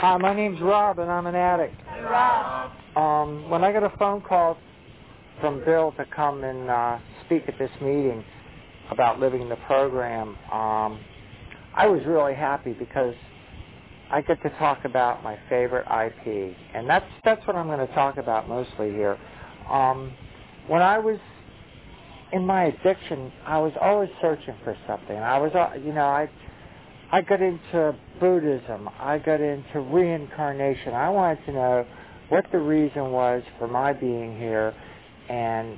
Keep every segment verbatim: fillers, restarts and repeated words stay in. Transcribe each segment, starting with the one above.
Hi, my name's Rob, and I'm an addict. Hey, Rob. Um, when I got a phone call from Bill to come and uh, speak at this meeting about living the program, um, I was really happy because I get to talk about my favorite I P, and that's that's what I'm going to talk about mostly here. Um, when I was in my addiction, I was always searching for something. I was, uh, you know, I I got into Buddhism. I got into reincarnation. I wanted to know what the reason was for my being here, and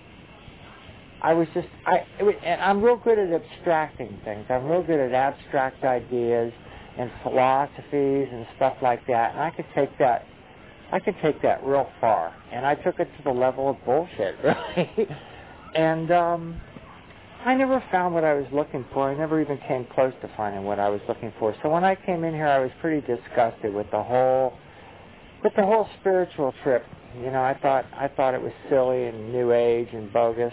I was just, I, it was, and I'm real good at abstracting things. I'm real good at abstract ideas and philosophies and stuff like that, and I could take that, I could take that real far, and I took it to the level of bullshit, really. and um, I never found what I was looking for. I never even came close to finding what I was looking for. So when I came in here, I was pretty disgusted with the whole, with the whole spiritual trip. You know, I thought, I thought it was silly and new age and bogus.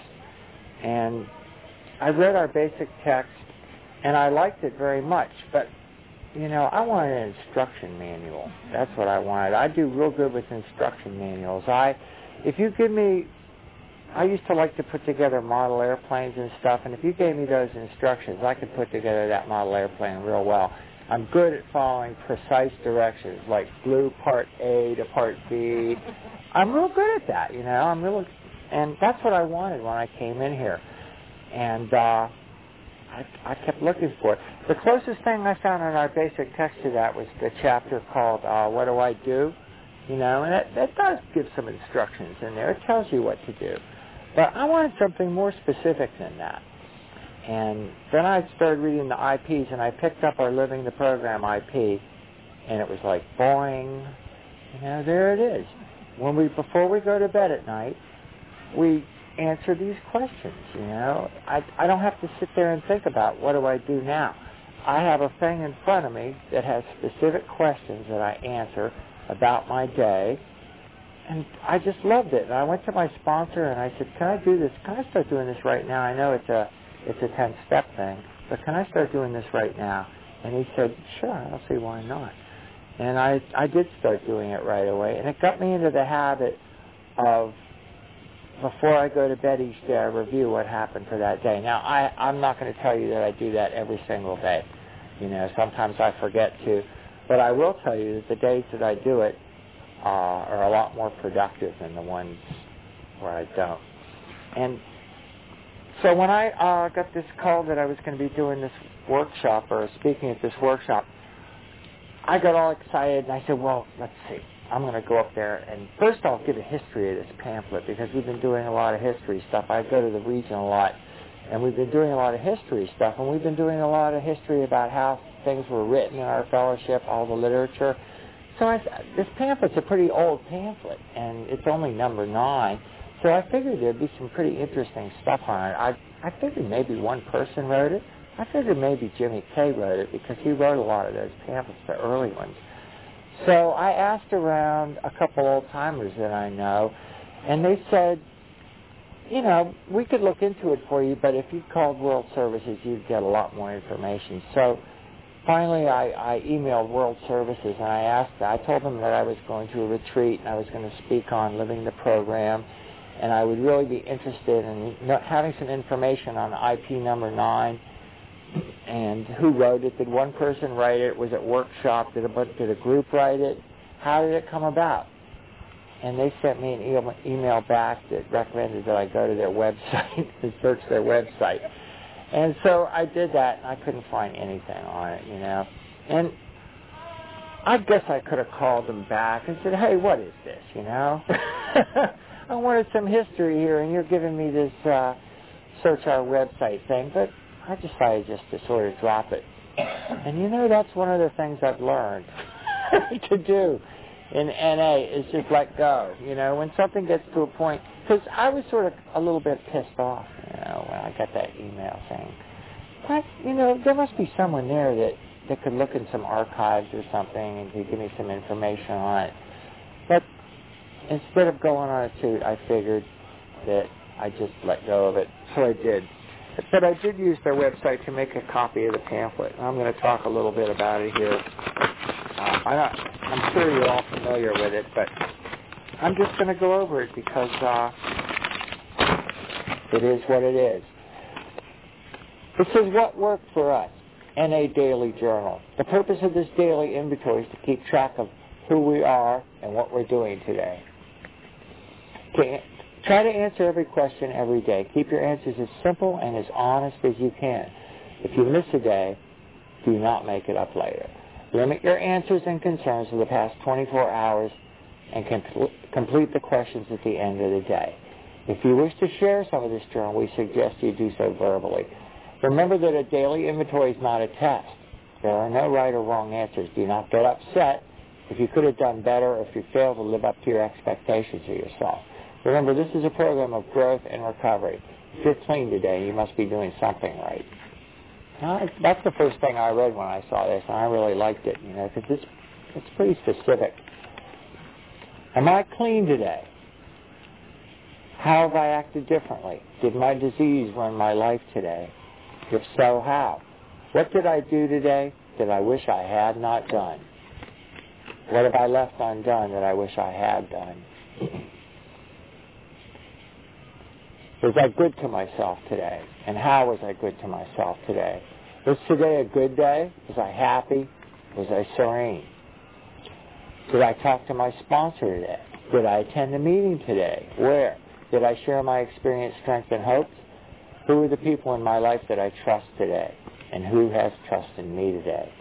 And I read our basic text, and I liked it very much. But you know, I wanted an instruction manual. That's what I wanted. I do real good with instruction manuals. I, if you give me, I used to like to put together model airplanes and stuff, and if you gave me those instructions, I could put together that model airplane real well. I'm good at following precise directions, like glue part A to part B. I'm real good at that, you know. I'm really, and that's what I wanted when I came in here. And uh, I, I kept looking for it. The closest thing I found in our basic text to that was the chapter called uh, What Do I Do? You know, and that, that does give some instructions in there. It tells you what to do. But I wanted something more specific than that. And then I started reading the I Ps, and I picked up our Living the Program I P, and it was like, boing, you know, there it is. When we, before we go to bed at night, we answer these questions, you know. I, I don't have to sit there and think about what do I do now. I have a thing in front of me that has specific questions that I answer about my day. And I just loved it. And I went to my sponsor and I said, can I do this? Can I start doing this right now? I know it's a it's a ten-step thing, but can I start doing this right now? And he said, sure, I don't see why not. And I, I did start doing it right away. And it got me into the habit of, before I go to bed each day, I review what happened for that day. Now, I, I'm not going to tell you that I do that every single day. You know, sometimes I forget to. But I will tell you that the days that I do it, Uh, are a lot more productive than the ones where I don't. And so when I uh, got this call that I was going to be doing this workshop or speaking at this workshop, I got all excited and I said, well, let's see. I'm going to go up there and first I'll give a history of this pamphlet because we've been doing a lot of history stuff. I go to the region a lot and we've been doing a lot of history stuff and we've been doing a lot of history about how things were written in our fellowship, all the literature. So I, this pamphlet's a pretty old pamphlet, and it's only number nine. So I figured there'd be some pretty interesting stuff on it. I, I figured maybe one person wrote it. I figured maybe Jimmy Kay wrote it because he wrote a lot of those pamphlets, the early ones. So I asked around a couple old-timers that I know, and they said, you know, we could look into it for you, but if you called World Services, you'd get a lot more information. So finally, I, I emailed World Services, and I asked, I told them that I was going to a retreat, and I was going to speak on living the program, and I would really be interested in having some information on I P number nine, and who wrote it. Did one person write it? Was it workshop? Did a, did a group write it? How did it come about? And they sent me an e- email back that recommended that I go to their website and search their website. And so I did that, and I couldn't find anything on it, you know. And I guess I could have called them back and said, hey, what is this, you know? I wanted some history here, and you're giving me this uh, search our website thing. But I decided just to sort of drop it. And, you know, that's one of the things I've learned to do in N A is just let go, you know. When something gets to a point, because I was sort of a little bit pissed off, you know, when I got that email saying, what, you know, there must be someone there that, that could look in some archives or something and could give me some information on it. But instead of going on a toot, I figured that I just let go of it. So I did. But I did use their website to make a copy of the pamphlet. And I'm going to talk a little bit about it here. Uh, I, I'm sure you're all familiar with it, but I'm just going to go over it because uh, it is what it is. It says, what worked for us? N A Daily Journal. The purpose of this daily inventory is to keep track of who we are and what we're doing today. To try to answer every question every day. Keep your answers as simple and as honest as you can. If you miss a day, do not make it up later. Limit your answers and concerns to the past twenty-four hours and com- complete the questions at the end of the day. If you wish to share some of this journal, we suggest you do so verbally. Remember that a daily inventory is not a test. There are no right or wrong answers. Do not get upset if you could have done better or if you fail to live up to your expectations of yourself. Remember, this is a program of growth and recovery. If you're clean today, you must be doing something right. Now, that's the first thing I read when I saw this, and I really liked it, you know, because it's, it's pretty specific. Am I clean today? How have I acted differently? Did my disease run my life today? If so, how? What did I do today that I wish I had not done? What have I left undone that I wish I had done? Was I good to myself today? And how was I good to myself today? Was today a good day? Was I happy? Was I serene? Did I talk to my sponsor today? Did I attend a meeting today? Where? Did I share my experience, strength, and hopes? Who are the people in my life that I trust today? And who has trust in me today?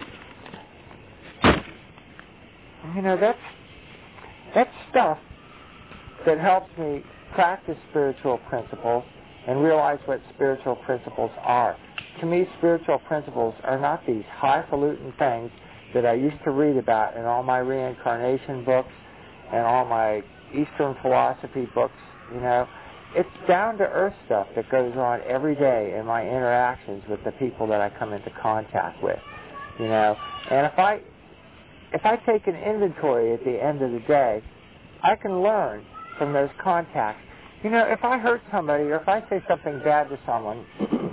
You know, that's, that's stuff that helps me practice spiritual principles and realize what spiritual principles are. To me, spiritual principles are not these highfalutin things that I used to read about in all my reincarnation books and all my Eastern philosophy books, you know. It's down-to-earth stuff that goes on every day in my interactions with the people that I come into contact with, you know. And if I, if I take an inventory at the end of the day, I can learn from those contacts. You know, if I hurt somebody or if I say something bad to someone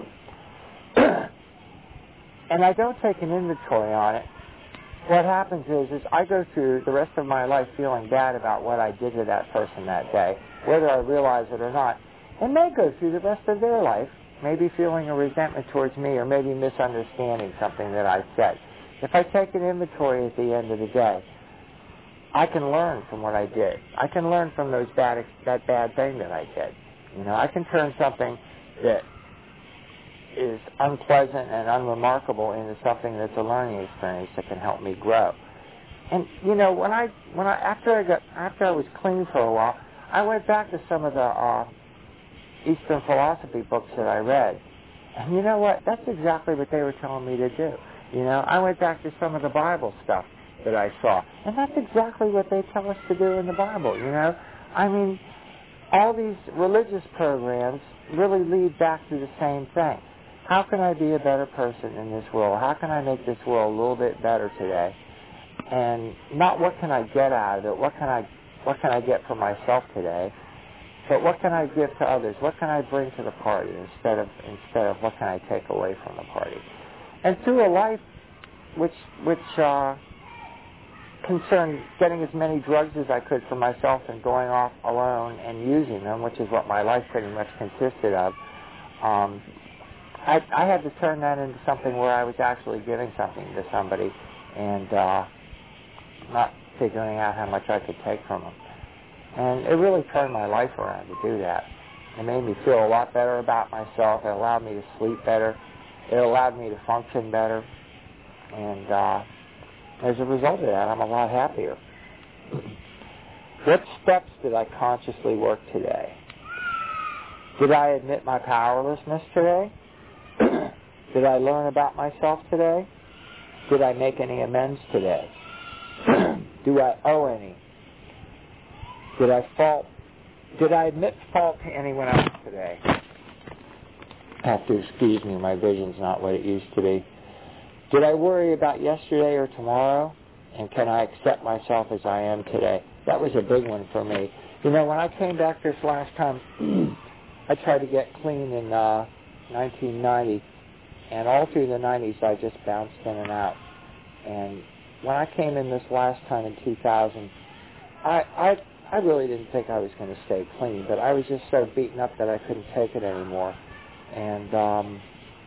and I don't take an inventory on it, what happens is, is I go through the rest of my life feeling bad about what I did to that person that day, whether I realize it or not. And they go through the rest of their life maybe feeling a resentment towards me or maybe misunderstanding something that I said. If I take an inventory at the end of the day, I can learn from what I did. I can learn from those bad, that bad thing that I did. You know, I can turn something that is unpleasant and unremarkable into something that's a learning experience that can help me grow. And you know, when I when I after I got after I was clean for a while, I went back to some of the uh, Eastern philosophy books that I read, and you know what? That's exactly what they were telling me to do. You know, I went back to some of the Bible stuff that I saw, and that's exactly what they tell us to do in the Bible. You know, I mean, all these religious programs really lead back to the same thing. How can I be a better person in this world? How can I make this world a little bit better today? And not what can I get out of it? What can I what can I get for myself today? But what can I give to others? What can I bring to the party instead of instead of what can I take away from the party? And through a life which which uh, concerned getting as many drugs as I could for myself and going off alone and using them, which is what my life pretty much consisted of. Um, I, I had to turn that into something where I was actually giving something to somebody and uh, not figuring out how much I could take from them. And it really turned my life around to do that. It made me feel a lot better about myself. It allowed me to sleep better. It allowed me to function better. And uh, as a result of that, I'm a lot happier. What steps did I consciously work today? Did I admit my powerlessness today? Did I learn about myself today? Did I make any amends today? Do I owe any? Did I fault? Did I admit fault to anyone else today? Have to excuse me, my vision's not what it used to be. Did I worry about yesterday or tomorrow? And can I accept myself as I am today? That was a big one for me. You know, when I came back this last time, I tried to get clean in uh, nineteen ninety, and all through the nineties I just bounced in and out. And when I came in this last time in two thousand, I, I, I really didn't think I was going to stay clean, but I was just so beaten up that I couldn't take it anymore. And um,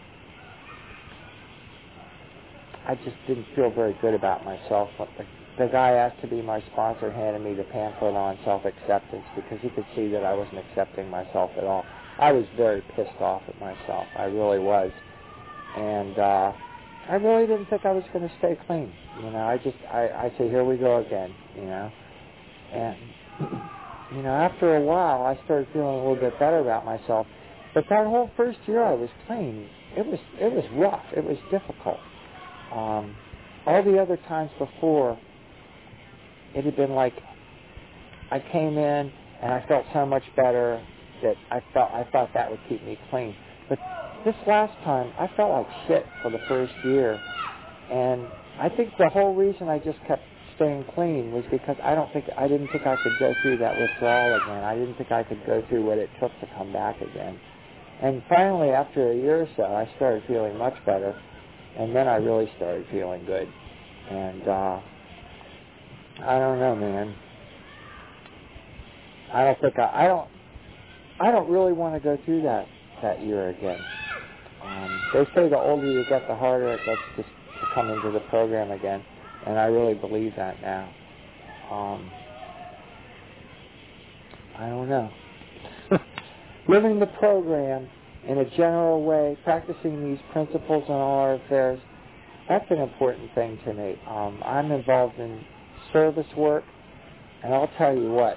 I just didn't feel very good about myself. The, the guy asked to be my sponsor handed me the pamphlet on self-acceptance because he could see that I wasn't accepting myself at all. I was very pissed off at myself. I really was. And uh, I really didn't think I was going to stay clean. You know, I just, I, I said, here we go again, you know. And, you know, after a while, I started feeling a little bit better about myself. But that whole first year I was clean, it was, it was rough. It was difficult. Um, all the other times before, it had been like I came in and I felt so much better that I felt I thought that would keep me clean. But this last time, I felt like shit for the first year, and I think the whole reason I just kept staying clean was because I don't think I didn't think I could go through that withdrawal again. I didn't think I could go through what it took to come back again. And finally, after a year or so, I started feeling much better. And then I really started feeling good. And uh, I don't know, man. I don't think I, I don't, I don't really want to go through that, that year again. Um, they say the older you get, the harder it gets to, to come into the program again. And I really believe that now. Um, I don't know. Living the program in a general way, practicing these principles in all our affairs, that's an important thing to me. Um, I'm involved in service work, and I'll tell you what,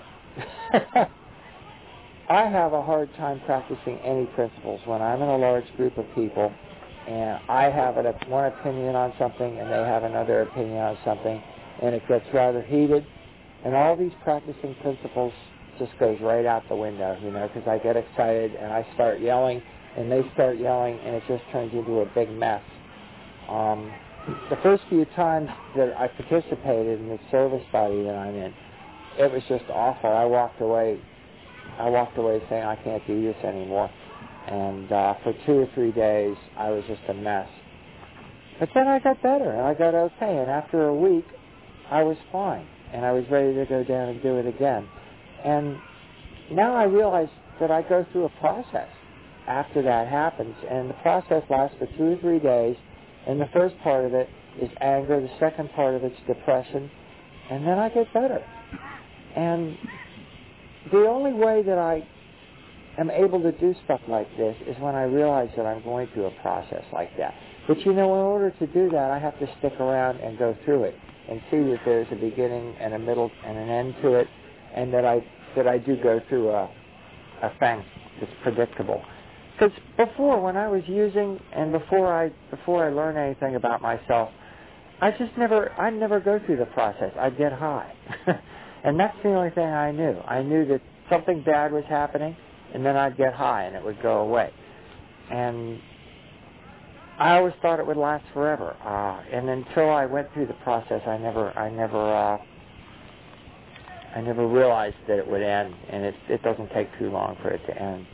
I have a hard time practicing any principles when I'm in a large group of people, and I have a, one opinion on something, and they have another opinion on something, and it gets rather heated, and all these practicing principles just goes right out the window, you know, because I get excited, and I start yelling, and they start yelling, and it just turns into a big mess. Um, the first few times that I participated in the service body that I'm in, it was just awful. I walked away, I walked away saying I can't do this anymore. And uh, for two or three days, I was just a mess. But then I got better, and I got okay. And after a week, I was fine, and I was ready to go down and do it again. And now I realize that I go through a process after that happens, and the process lasts for two or three days, and the first part of it is anger, the second part of it's depression, and then I get better. And the only way that I am able to do stuff like this is when I realize that I'm going through a process like that. But you know, in order to do that, I have to stick around and go through it and see that there's a beginning and a middle and an end to it, and that I that I do go through a, a thing that's predictable. Because before, when I was using and before I before I learned anything about myself, I just never I'd never go through the process. I'd get high, and that's the only thing I knew. I knew that something bad was happening, and then I'd get high and it would go away. And I always thought it would last forever. Uh, and until I went through the process, I never I never. Uh, I never realized that it would end, and it, it doesn't take too long for it to end.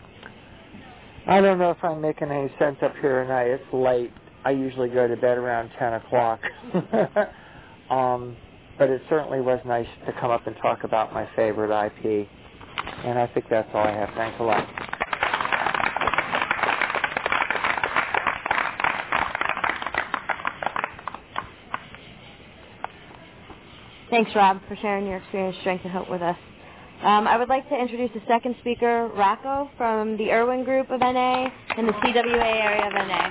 I don't know if I'm making any sense up here tonight. It's late. I usually go to bed around ten o'clock. um, but it certainly was nice to come up and talk about my favorite I P. And I think that's all I have. Thanks a lot. Thanks, Rob, for sharing your experience, strength, and hope with us. Um, I would like to introduce the second speaker, Rocco, from the Irwin Group of N A and the C W A area of N A.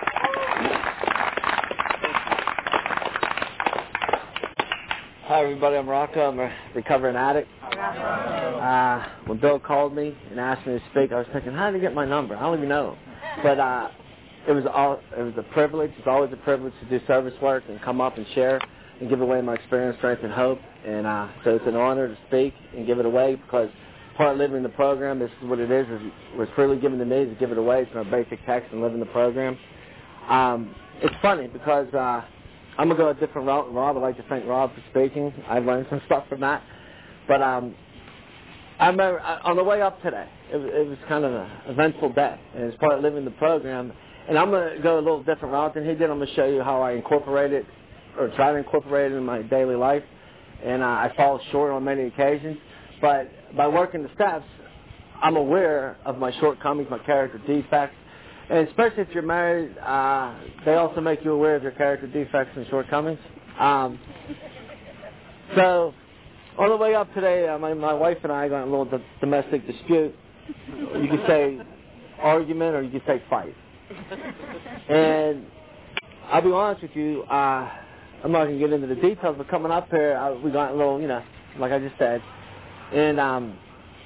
Hi, everybody. I'm Rocco. I'm a recovering addict. Uh, when Bill called me and asked me to speak, I was thinking, how did he get my number? I don't even know. But uh, it was all it was a privilege. It's always a privilege to do service work and come up and share and give away my experience, strength, and hope. And uh, so it's an honor to speak and give it away, because part of living the program, this is what it is, is it was freely given to me to give it away. It's my basic text in living the program. Um, it's funny because uh, I'm going to go a different route than Rob. I'd like to thank Rob for speaking. I've learned some stuff from that. But um, I remember uh, on the way up today, it, it was kind of an eventful day, and it's part of living the program. And I'm going to go a little different route than he did. I'm going to show you how I incorporate it or try to incorporate it in my daily life, and uh, I fall short on many occasions. But by working the steps, I'm aware of my shortcomings, my character defects, and especially if you're married, uh, they also make you aware of your character defects and shortcomings. Um, so on the way up today, uh, my, my wife and I got in a little d- domestic dispute. You could say argument or you could say fight. And I'll be honest with you, uh, I'm not going to get into the details, but coming up here, I, we got a little, you know, like I just said. And, um,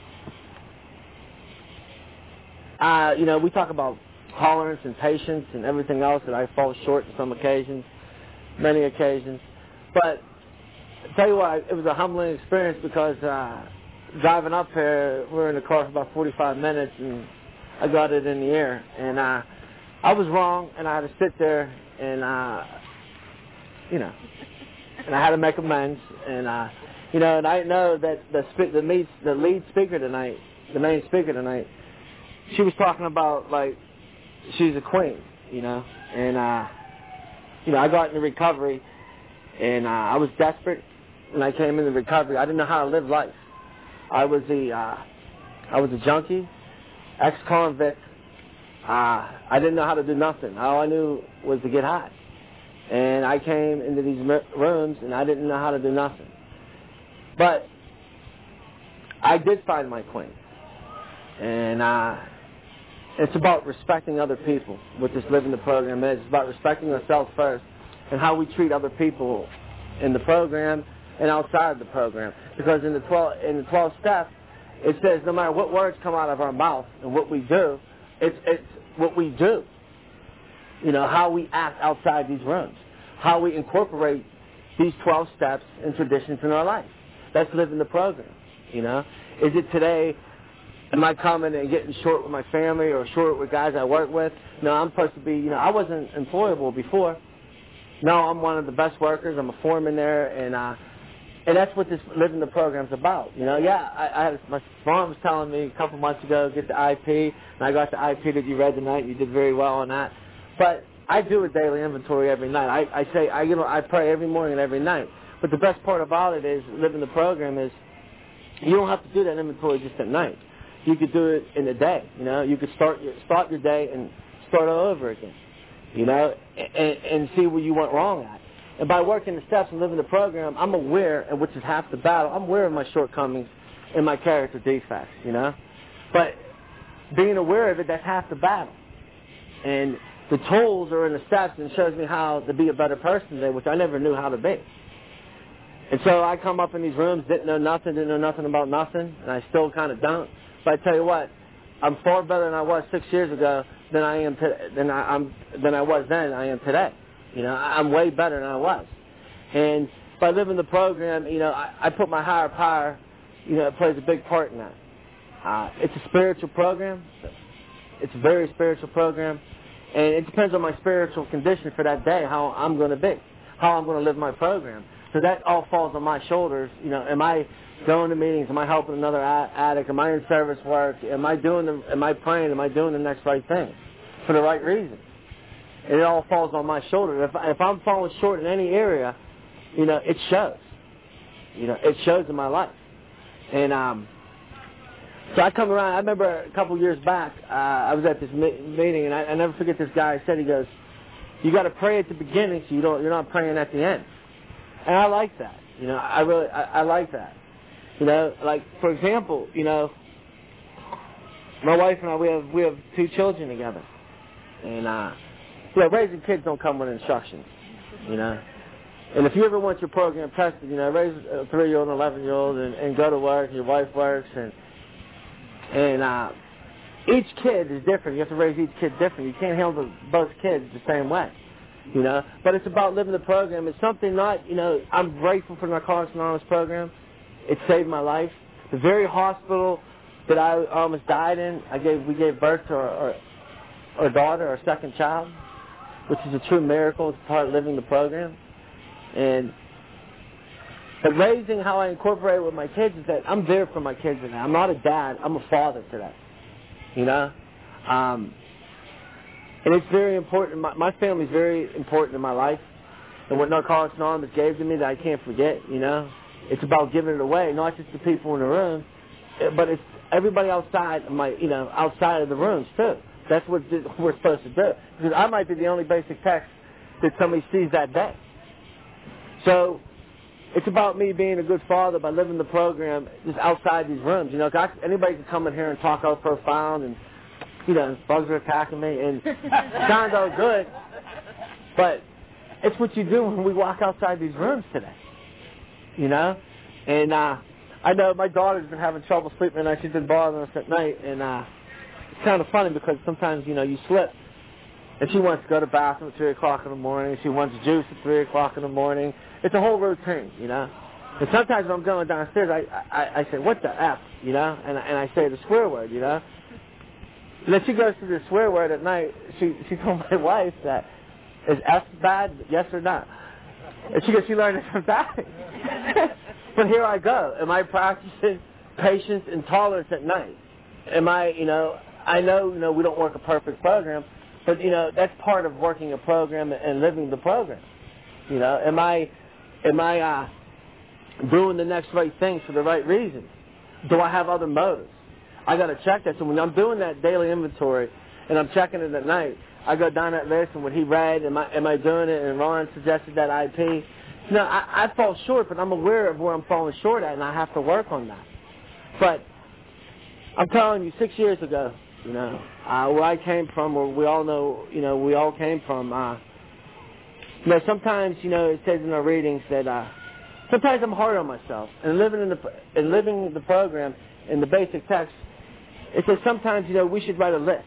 uh, you know, we talk about tolerance and patience and everything else, that I fall short on some occasions, many occasions. But I'll tell you what, it was a humbling experience because uh, driving up here, we were in the car for about forty-five minutes, and I got it in the air. And uh, I was wrong, and I had to sit there and, uh, you know, and I had to make amends. And, uh, you know, and I know that the, the, lead, the lead speaker tonight, the main speaker tonight, she was talking about, like, she's a queen, you know. And, uh, you know, I got into recovery, and uh, I was desperate when I came into recovery. I didn't know how to live life. I was a, uh, I was a junkie, ex-convict. Uh, I didn't know how to do nothing. All I knew was to get high. And I came into these rooms, and I didn't know how to do nothing. But I did find my queen. And uh, it's about respecting other people, what this Living the Program is. It's about respecting ourselves first and how we treat other people in the program and outside of the program. Because in the twelve in the twelve steps, it says no matter what words come out of our mouth and what we do, it's it's what we do. You know, how we act outside these rooms, how we incorporate these twelve steps and traditions in our life. That's living the program. You know, is it today? Am I coming and getting short with my family or short with guys I work with? No, I'm supposed to be. You know, I wasn't employable before. No, I'm one of the best workers. I'm a foreman there, and uh, and that's what this living the program's about. You know, yeah, I, I had my mom was telling me a couple months ago get the I P, and I got the I P that you read tonight. You did very well on that. But I do a daily inventory every night. I, I say I you know I pray every morning and every night. But the best part about it is living the program is you don't have to do that inventory just at night. You could do it in the day. You know, you could start your start your day and start all over again. You know, and, and see where you went wrong at. And by working the steps and living the program, I'm aware, and which is half the battle, I'm aware of my shortcomings and my character defects, you know. But being aware of it, that's half the battle. And the tools are in the steps and shows me how to be a better person today, which I never knew how to be. And so I come up in these rooms, didn't know nothing, didn't know nothing about nothing, and I still kind of don't. But I tell you what, I'm far better than I was six years ago than I am to, than I, I'm than I was then. I am today. You know, I'm way better than I was. And by living the program, you know, I, I put my higher power. You know, it plays a big part in that. Uh, it's a spiritual program. It's a very spiritual program, and it depends on my spiritual condition for that day, how I'm going to be, how I'm going to live my program. So that all falls on my shoulders. You know, am I going to meetings? Am I helping another addict? Am I in service work? Am I doing the? Am I praying? Am I doing the next right thing for the right reason? And it all falls on my shoulders. If, if I'm falling short in any area, you know, it shows. You know, it shows in my life. And um, so I come around. I remember a couple years back, uh, I was at this meeting, and I, I never forget this guy said, he goes, "You got to pray at the beginning, so you don't. You're not praying at the end." And I like that. You know, I really, I, I like that. You know, like for example, you know, my wife and I, we have we have two children together, and uh, you know, raising kids don't come with instructions. You know, and if you ever want your program tested, you know, raise a three-year-old, an eleven-year-old, and, and go to work. Your wife works, and and uh, each kid is different. You have to raise each kid different. You can't handle both kids the same way. You know, but it's about living the program. It's something not, you know, I'm grateful for the Narcotics Anonymous program. It saved my life. The very hospital that I almost died in, I gave, we gave birth to our, our, our daughter, our second child, which is a true miracle. It's part of living the program. And but raising how I incorporate with my kids is that I'm there for my kids today. I'm not a dad. I'm a father today. You know? Um, And it's very important. My, my family is very important in my life. and what Narcotics Anonymous gave to me that I can't forget, you know. It's about giving it away, not just the people in the room, but it's everybody outside of my, you know, outside of the rooms too. That's what we're supposed to do. Because I might be the only basic text that somebody sees that day. So it's about me being a good father by living the program just outside these rooms. You know, I, anybody can come in here and talk all profound and, you know, bugs are attacking me and it sounds all good. But it's what you do when we walk outside these rooms today. You know? And uh, I know my daughter's been having trouble sleeping at night. She's been bothering us at night. And uh, it's kind of funny because sometimes, you know, you slip. And she wants to go to the bathroom at three o'clock in the morning. She wants juice at three o'clock in the morning. It's a whole routine, you know. And sometimes when I'm going downstairs, I, I, I say, what the F, you know? And, and I say the swear word, you know. And then she goes to the swear word at night. She, she told my wife that, is F bad, yes or no? And she goes, she learned it from Daddy. But here I go. Am I practicing patience and tolerance at night? Am I, you know, I know, you know, we don't work a perfect program, but, you know, that's part of working a program and living the program. You know, am I, am I uh, doing the next right thing for the right reasons? Do I have other motives? I got to check that. So when I'm doing that daily inventory and I'm checking it at night, I go down that list and what he read, am I, am I doing it? And Ron suggested that I P. You know, I, I fall short, but I'm aware of where I'm falling short at, and I have to work on that. But I'm telling you, six years ago, you know, uh, where I came from, where we all know, you know, we all came from, uh, you know, sometimes, you know, it says in our readings that uh, sometimes I'm hard on myself. And living in the and living the program in the basic text, it says sometimes, you know, we should write a list,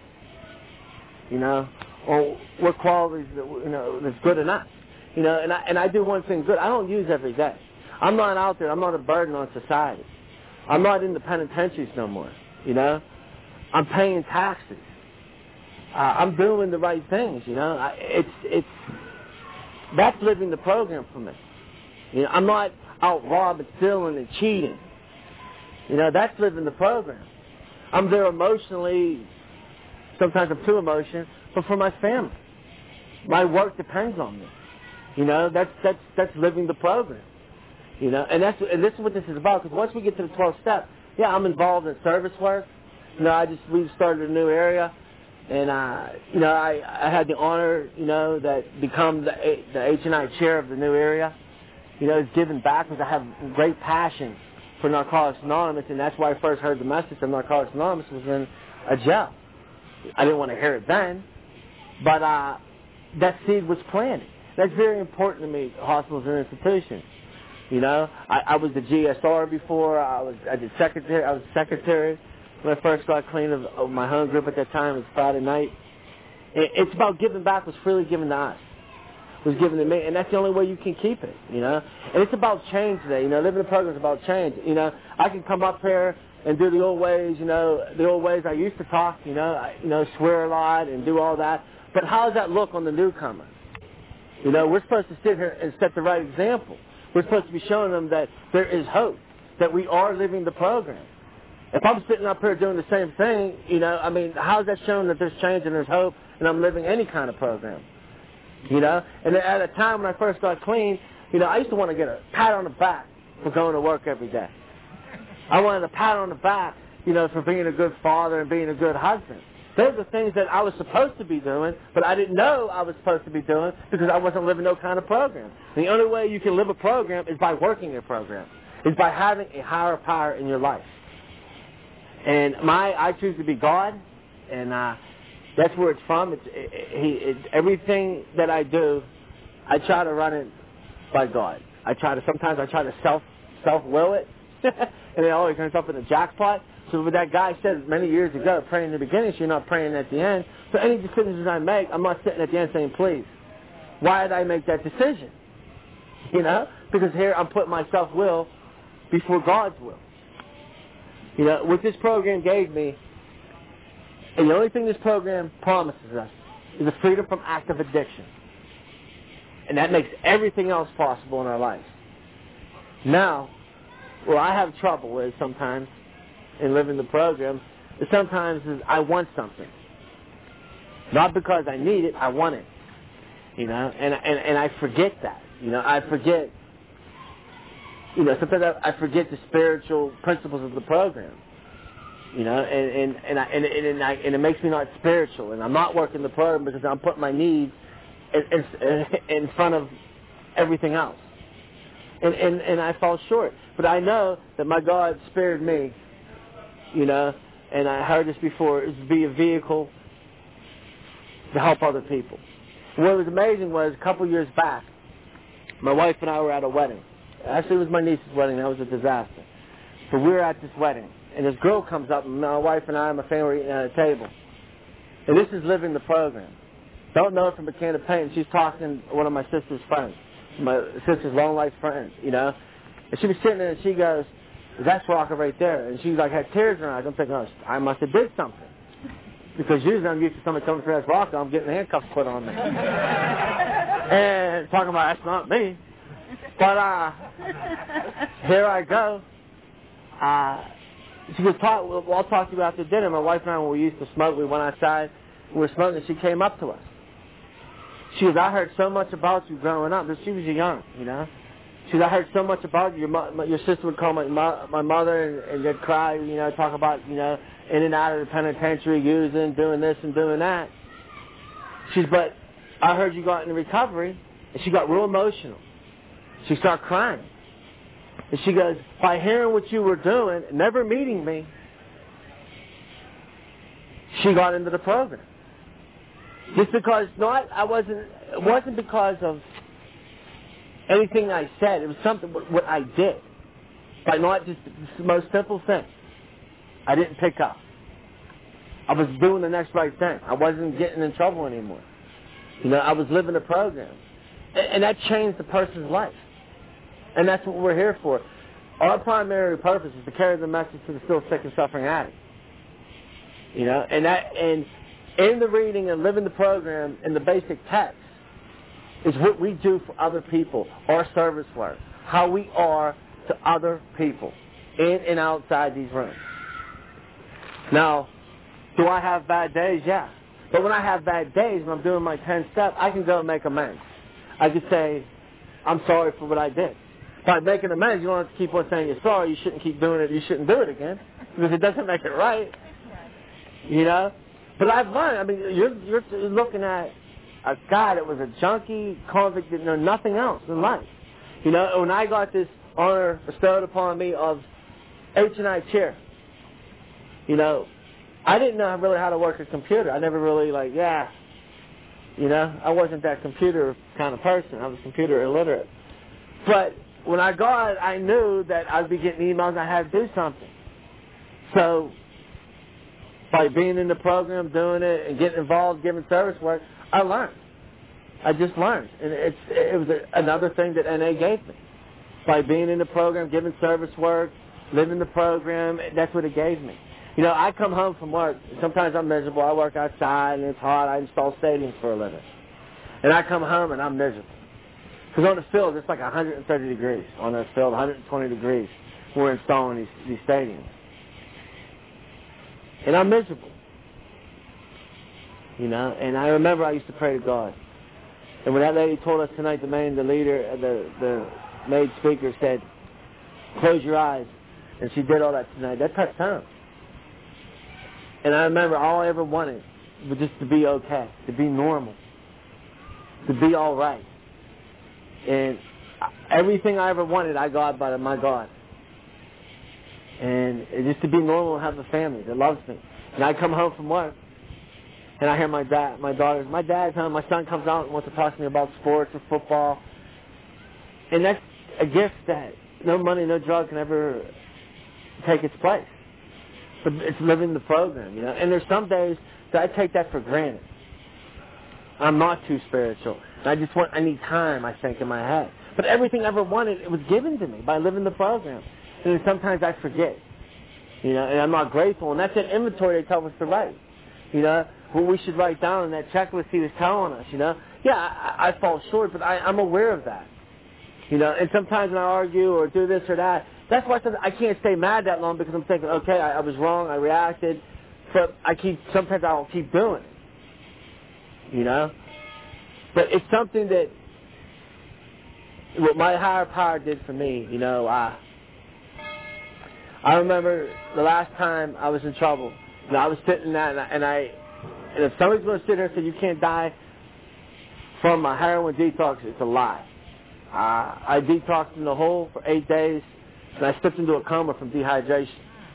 you know, or what qualities that, you know, that's good enough. You know, and I, and I do one thing good. I don't use every day. I'm not out there. I'm not a burden on society. I'm not in the penitentiaries no more, you know. I'm paying taxes. Uh, I'm doing the right things, you know. I, it's, it's, that's living the program for me. You know, I'm not out robbing, stealing, and cheating. You know, that's living the program. I'm there emotionally. Sometimes I'm too emotional, but for my family. My work depends on me. You know, that's that's that's living the program. You know, and that's and this is what this is about. Because once we get to the twelfth step, yeah, I'm involved in service work. You know, I just we started a new area, and uh, you know, I I had the honor, you know, that become the the H and I chair of the new area. You know, it's giving back because I have great passion for Narcotics Anonymous, and that's why I first heard the message of Narcotics Anonymous was in a jail. I didn't want to hear it then, but uh, that seed was planted. That's very important to me, hospitals and institutions. You know, I, I was the G S R before. I was I did secretary. I was secretary when I first got clean of, of my home group at that time. It was Friday night. It, it's about giving back. Was freely given to us. Was given to me, and that's the only way you can keep it. You know, and it's about change today. You know, living the program is about change. You know, I can come up here and do the old ways. You know, the old ways I used to talk. You know, I, you know, swear a lot and do all that. But how does that look on the newcomer? You know, we're supposed to sit here and set the right example. We're supposed to be showing them that there is hope, that we are living the program. If I'm sitting up here doing the same thing, you know, I mean, how is that showing that there's change and there's hope and I'm living any kind of program? You know? And at a time when I first got clean, you know, I used to want to get a pat on the back for going to work every day. I wanted a pat on the back, you know, for being a good father and being a good husband. Those are things that I was supposed to be doing, but I didn't know I was supposed to be doing because I wasn't living no kind of program. The only way you can live a program is by working a program, is by having a higher power in your life. And my, I choose to be God, and uh, that's where it's from. It's, it, it, it, everything that I do, I try to run it by God. I try to, sometimes I try to self, self-will it, and it always ends up in a jackpot. So what that guy said many years ago, praying in the beginning, so you're not praying at the end. So any decisions I make, I'm not sitting at the end saying, please, why did I make that decision? You know? Because here I'm putting my self-will before God's will. You know, what this program gave me, and the only thing this program promises us, is a freedom from active addiction. And that makes everything else possible in our lives. Now, where I have trouble with sometimes, in living the program, is sometimes is I want something. Not because I need it, I want it. You know, and and, and I forget that. You know, I forget, you know, sometimes I, I forget the spiritual principles of the program. You know, and and and, I, and, and, and, I, and it makes me not spiritual, and I'm not working the program because I'm putting my needs in, in, in front of everything else, and, and and I fall short. But I know that my God spared me, you know, and I heard this before, is to be a vehicle to help other people. What was amazing was a couple years back, my wife and I were at a wedding. Actually, it was my niece's wedding. That was a disaster. So we were at this wedding. And this girl comes up, and my wife and I and my family were eating at a table. And this is living the program. Don't know her from a can of paint. She's talking to one of my sister's friends, my sister's long-life friends, you know. And she was sitting there, and she goes, that's Rocco right there. And she like had tears in her eyes. I'm thinking, oh, I must have did something. Because usually I'm used to somebody telling me that's Rocco, I'm getting handcuffs put on me. And talking about, that's not me. But uh, here I go. Uh... She goes, talk, well, I'll talk to you after dinner. My wife and I, when we used to smoke, we went outside, we were smoking, and she came up to us. She goes, I heard so much about you growing up. She was young, you know. She goes, I heard so much about you. Your, mo- your sister would call my mo- my mother, and, and they'd cry, you know, talk about, you know, in and out of the penitentiary, using, doing this and doing that. She's, but I heard you got into recovery, and she got real emotional. She started crying. And she goes, by hearing what you were doing, never meeting me, she got into the program. Just because, not, I wasn't, it wasn't because of anything I said. It was something, what I did. But not just the most simple thing. I didn't pick up. I was doing the next right thing. I wasn't getting in trouble anymore. You know, I was living the program. And that changed the person's life. And that's what we're here for. Our primary purpose is to carry the message to the still sick and suffering addict. You know, and that, and in the reading and living the program in the basic text is what we do for other people, our service work, how we are to other people in and outside these rooms. Now, do I have bad days? Yeah. But when I have bad days, when I'm doing my ten steps, I can go and make amends. I can say, I'm sorry for what I did. By making amends, you don't have to keep on saying you're sorry. You shouldn't keep doing it. You shouldn't do it again because it doesn't make it right. You know? But I've learned. I mean, you're, you're looking at a guy that was a junkie, convict, that knew nothing else in life. You know, when I got this honor bestowed upon me of H and I chair, you know, I didn't know really how to work a computer. I never really, like, yeah, you know, I wasn't that computer kind of person. I was computer illiterate. But when I got it, I knew that I'd be getting emails and I had to do something. So, by being in the program, doing it, and getting involved, giving service work, I learned. I just learned. And it's, it was a, another thing that N A gave me. By being in the program, giving service work, living the program, that's what it gave me. You know, I come home from work, sometimes I'm miserable. I work outside and it's hot. I install stadiums for a living. And I come home and I'm miserable. Because on the field, it's like one hundred thirty degrees. On the field, one hundred twenty degrees. We're installing these, these stadiums. And I'm miserable. You know, and I remember I used to pray to God. And when that lady told us tonight, the main, the leader, the, the maid speaker said, close your eyes. And she did all that tonight. That touched home. And I remember all I ever wanted was just to be okay, to be normal, to be all right. And everything I ever wanted, I got by my God. And just to be normal and have a family that loves me. And I come home from work, and I hear my dad, my daughters, my dad's home, my son comes out and wants to talk to me about sports or football. And that's a gift that no money, no drug can ever take its place. But it's living the program, you know. And there's some days that I take that for granted. I'm not too spiritual. I just want, I need time, I think, in my head. But everything I ever wanted, it was given to me by living the program. And then sometimes I forget, you know, and I'm not grateful. And that's an inventory they tell us to write, you know, what we should write down in that checklist he was telling us, you know. Yeah, I, I fall short, but I, I'm aware of that, you know. And sometimes when I argue or do this or that, that's why I can't stay mad that long because I'm thinking, okay, I, I was wrong, I reacted, but I keep, sometimes I'll keep doing it, you know. But it's something that what my higher power did for me, you know, I, I remember the last time I was in trouble. You know, I was sitting there, and I, and, I, and if somebody's going to sit here and say you can't die from a heroin detox, it's a lie. Uh, I detoxed in the hole for eight days, and I slipped into a coma from dehydration.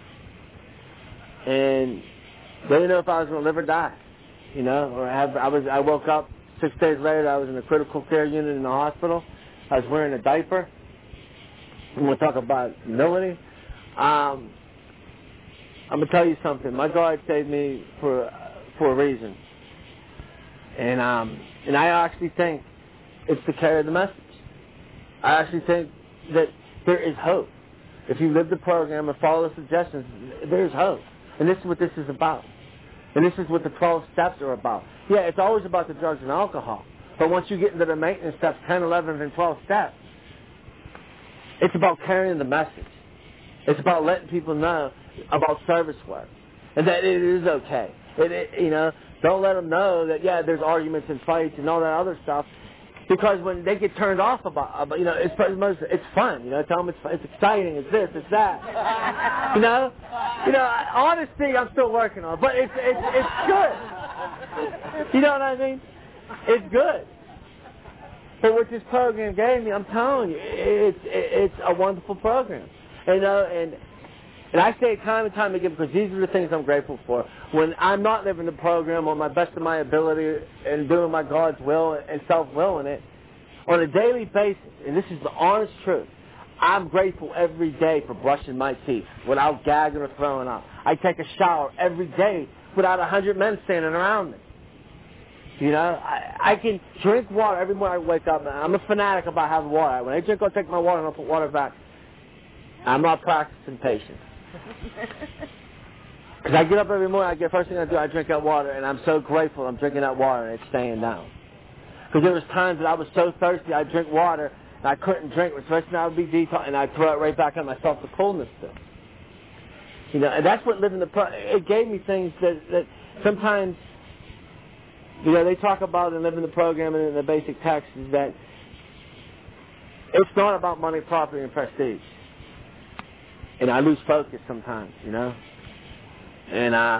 And they didn't know if I was going to live or die, you know. Or have, I was. I woke up six days later. I was in a critical care unit in the hospital. I was wearing a diaper. I'm going to talk about humility. Um, I'm going to tell you something. My God saved me for for a reason, and um, and I actually think it's to carry the message. I actually think that there is hope. If you live the program and follow the suggestions, there's hope. And this is what this is about. And this is what the twelve steps are about. Yeah, it's always about the drugs and alcohol. But once you get into the maintenance steps, ten, eleven, and twelve steps, it's about carrying the message. It's about letting people know about service work. And that it is okay. It, it, you know, don't let them know that, yeah, there's arguments and fights and all that other stuff. Because when they get turned off about, about you know, it's it's fun. You know, tell them it's it's exciting. It's this, it's that. You know, you know. Honesty, I'm still working on, but it's it's it's good. You know what I mean? It's good. But what this program gave me, I'm telling you, it's it's a wonderful program. You know, and and I say it time and time again because these are the things I'm grateful for. When I'm not living the program on my best of my ability and doing my God's will and self-will in it, on a daily basis, and this is the honest truth, I'm grateful every day for brushing my teeth without gagging or throwing up. I take a shower every day without a hundred men standing around me. You know, I, I can drink water every morning I wake up. I'm a fanatic about having water. When I drink, I'll take my water and I'll put water back. I'm not practicing patience. Because I get up every morning, I get first thing I do, I drink that water, and I'm so grateful I'm drinking that water and it's staying down. Because there was times that I was so thirsty, I'd drink water, and I couldn't drink, especially now I would be detox, and I'd throw it right back on myself, the coolness still. You know, and that's what living the pro, it gave me things that, that sometimes, you know, they talk about in living the program and in the basic text is that it's not about money, property, and prestige. And I lose focus sometimes, you know. And uh,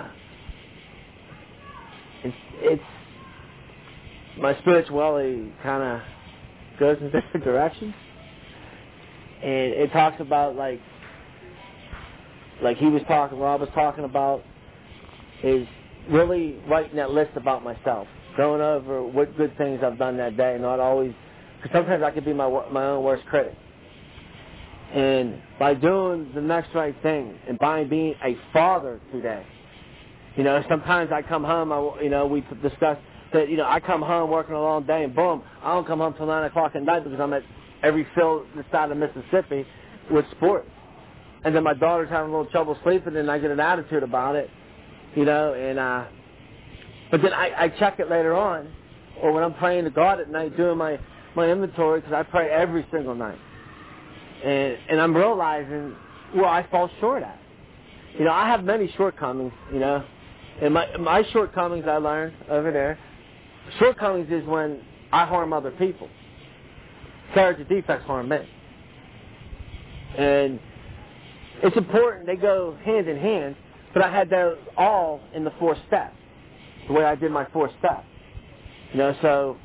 it's, it's my spirituality kind of goes in different directions. And it talks about like, like he was talking, Rob was talking about, is really writing that list about myself, going over what good things I've done that day, not always, because sometimes I could be my my own worst critic. And by doing the next right thing and by being a father today, you know, sometimes I come home, I, you know, we discussed that, you know, I come home working a long day and boom, I don't come home till nine o'clock at night because I'm at every field this side of Mississippi with sports. And then my daughter's having a little trouble sleeping and I get an attitude about it, you know, and, uh, but then I, I check it later on, or when I'm praying to God at night doing my, my inventory, because I pray every single night. And, and I'm realizing, well, I fall short at. You know, I have many shortcomings, you know. And my my shortcomings I learned over there, shortcomings is when I harm other people. Character defects harm me. And it's important, they go hand in hand, but I had those all in the fourth step, the way I did my fourth step. You know, so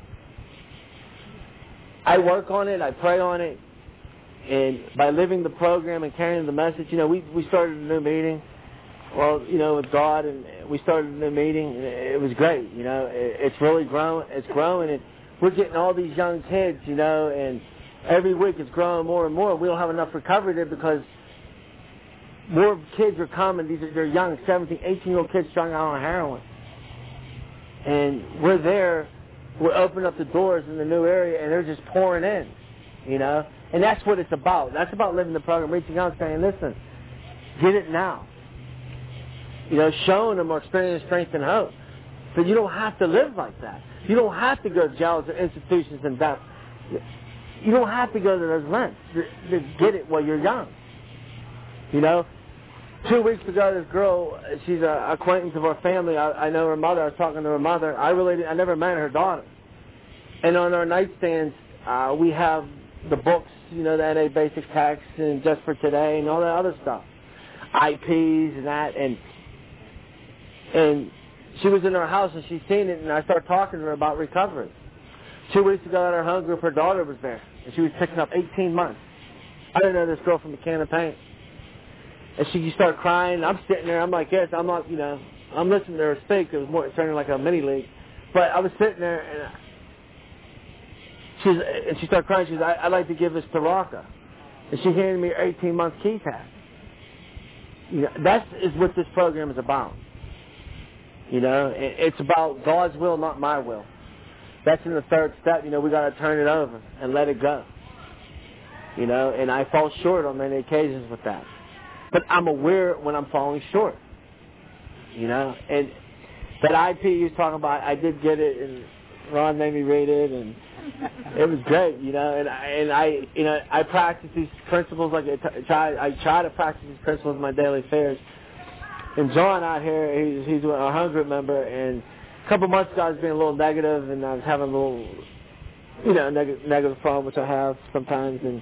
I work on it, I pray on it. And by living the program and carrying the message, you know, we, we started a new meeting, well, you know, with God, and we started a new meeting, and it was great, you know. It, it's really growing, it's growing, and we're getting all these young kids, you know, and every week it's growing more and more. We don't have enough recovery there because more kids are coming. These are, they're young, seventeen, eighteen-year-old kids strung out on heroin. And we're there, we're opening up the doors in the new area, and they're just pouring in, you know. And that's what it's about. That's about living the program, reaching out and saying, listen, get it now. You know, showing them or experiencing strength and hope. So you don't have to live like that. You don't have to go to jails or institutions and death. You don't have to go to those lengths to, to get it while you're young. You know, two weeks ago, this girl, she's an acquaintance of our family. I, I know her mother. I was talking to her mother. I really, I never met her daughter. And on our nightstands, uh, we have the books, you know, the N A Basic Text and Just for Today and all that other stuff, I Ps and that, and and she was in her house and she's seen it, and I started talking to her about recovery. Two weeks ago at our home group, her daughter was there, and she was picking up eighteen months. I didn't know this girl from a can of paint. And she started crying. I'm sitting there. I'm like, yes, I'm not, you know, I'm listening to her speak. It was more turning like a mini league. But I was sitting there, and I, she's, and she started crying. She said, I'd like to give this to Raka. And she handed me her eighteen-month key tag. You know, that is what this program is about. You know, it, it's about God's will, not my will. That's in the third step. You know, we got to turn it over and let it go. You know, and I fall short on many occasions with that. But I'm aware when I'm falling short. You know, and that I P you was talking about, I did get it, and Ron made me read it, and it was great. You know, and I, and I, you know, I practice these principles like I t- try. I try to practice these principles in my daily affairs. And John out here, he's he's a hundred member, and a couple months ago I was being a little negative, and I was having a little, you know, neg- negative problem, which I have sometimes, and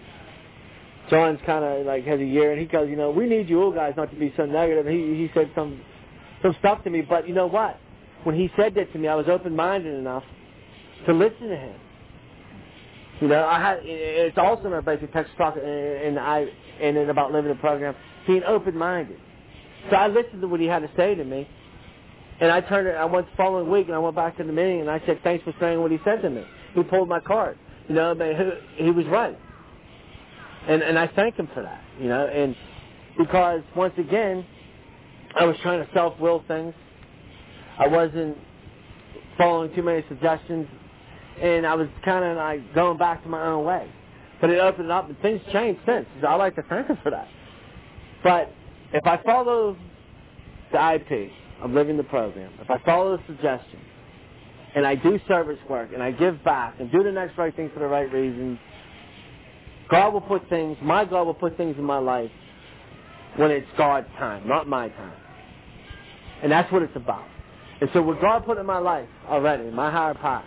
John's kind of like has a year, and he goes, you know, we need you old guys not to be so negative. He he said some some stuff to me, but you know what? When he said that to me, I was open-minded enough to listen to him. You know, I had it's also in our basic text talk, and I and then about living the program, being open-minded. So I listened to what he had to say to me, and I turned it. I went the following week, and I went back to the meeting, and I said, thanks for saying what he said to me. He pulled my card. You know, but he, he was right. And and I thank him for that, you know, and because once again, I was trying to self-will things. I wasn't following too many suggestions, and I was kind of like going back to my own way. But it opened up, and things changed since. So I like to thank him for that. But if I follow the I P of living the program, if I follow the suggestions, and I do service work, and I give back, and do the next right thing for the right reasons, God will put things, my God will put things in my life when it's God's time, not my time. And that's what it's about. And so what God put in my life already, my higher power,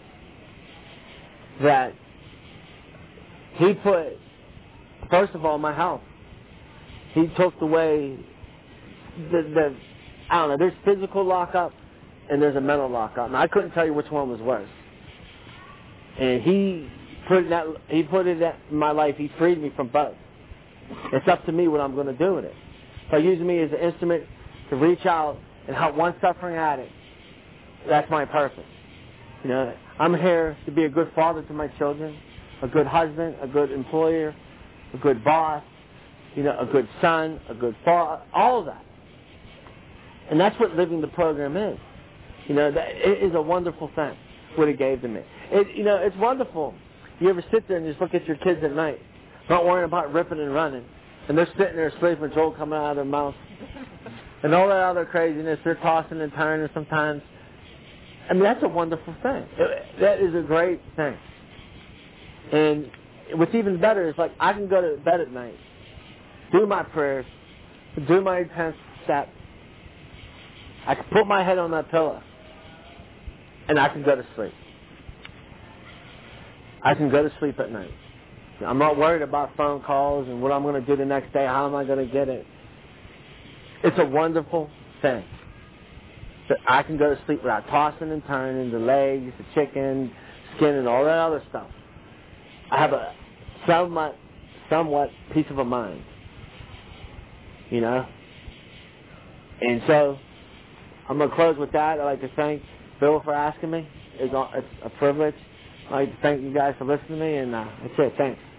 that He put, first of all, my health. He took away the, the, I don't know, there's physical lockup and there's a mental lockup. And I couldn't tell you which one was worse. And He put that, He put it in my life. He freed me from both. It's up to me what I'm going to do with it. By using me as an instrument to reach out and help one suffering addict, that's my purpose. You know, I'm here to be a good father to my children, a good husband, a good employer, a good boss, you know, a good son, a good father, all of that. And that's what living the program is. You know, that, it is a wonderful thing, what it gave to me. It, you know, it's wonderful. You ever sit there and just look at your kids at night, not worrying about ripping and running, and they're sitting there sleeping with Joel coming out of their mouth, and all that other craziness, they're tossing and turning sometimes. I mean, that's a wonderful thing. It, that is a great thing. And what's even better is, like, I can go to bed at night, do my prayers, do my tenth step. I can put my head on that pillow, and I can go to sleep. I can go to sleep at night. I'm not worried about phone calls and what I'm going to do the next day, how am I going to get it. It's a wonderful thing that I can go to sleep without tossing and turning, the legs, the chicken, skin, and all that other stuff. I have a somewhat, somewhat peace of a mind, you know. And so I'm going to close with that. I'd like to thank Bill for asking me. It's a privilege. I'd like to thank you guys for listening to me, and uh, that's it. Thanks.